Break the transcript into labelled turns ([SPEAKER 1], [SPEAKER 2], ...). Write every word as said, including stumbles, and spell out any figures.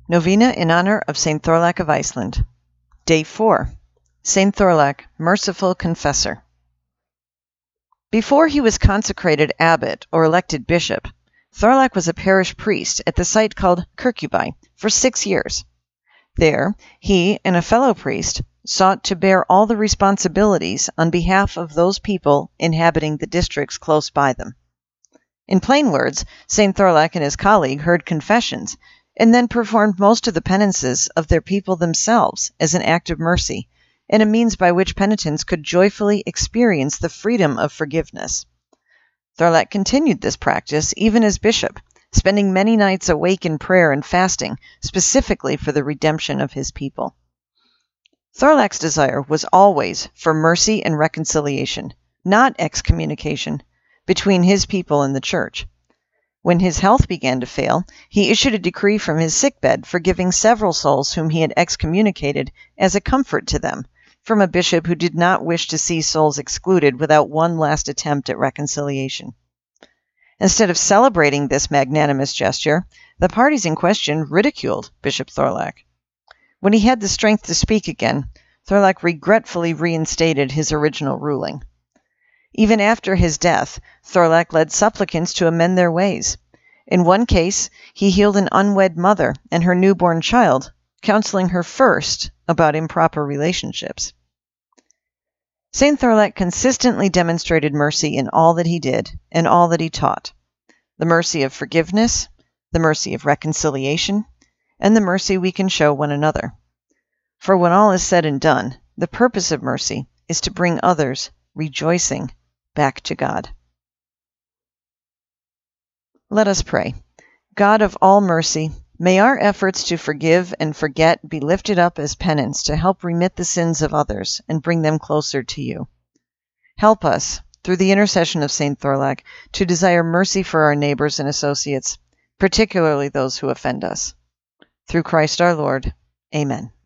[SPEAKER 1] Novena in honor of Saint Thorlak of Iceland. Day four. Saint Thorlak, Merciful Confessor. Before he was consecrated abbot or elected bishop, Thorlak was a parish priest at the site called Kirkjuby for six years. There, he and a fellow priest sought to bear all the responsibilities on behalf of those people inhabiting the districts close by them. In plain words, Saint Thorlak and his colleague heard confessions and then performed most of the penances of their people themselves as an act of mercy and a means by which penitents could joyfully experience the freedom of forgiveness. Thorlak continued this practice even as bishop, spending many nights awake in prayer and fasting, specifically for the redemption of his people. Thorlak's desire was always for mercy and reconciliation, not excommunication, between his people and the church. When his health began to fail, he issued a decree from his sickbed forgiving several souls whom he had excommunicated as a comfort to them, from a bishop who did not wish to see souls excluded without one last attempt at reconciliation. Instead of celebrating this magnanimous gesture, the parties in question ridiculed Bishop Thorlak. When he had the strength to speak again, Thorlak regretfully reinstated his original ruling. Even after his death, Thorlak led supplicants to amend their ways. In one case, he healed an unwed mother and her newborn child, counseling her first about improper relationships. Saint Thorlak consistently demonstrated mercy in all that he did and all that he taught. The mercy of forgiveness, the mercy of reconciliation, and the mercy we can show one another. For when all is said and done, the purpose of mercy is to bring others, rejoicing, back to God. Let us pray. God of all mercy, may our efforts to forgive and forget be lifted up as penance to help remit the sins of others and bring them closer to you. Help us, through the intercession of Saint Thorlak, to desire mercy for our neighbors and associates, particularly those who offend us. Through Christ our Lord. Amen.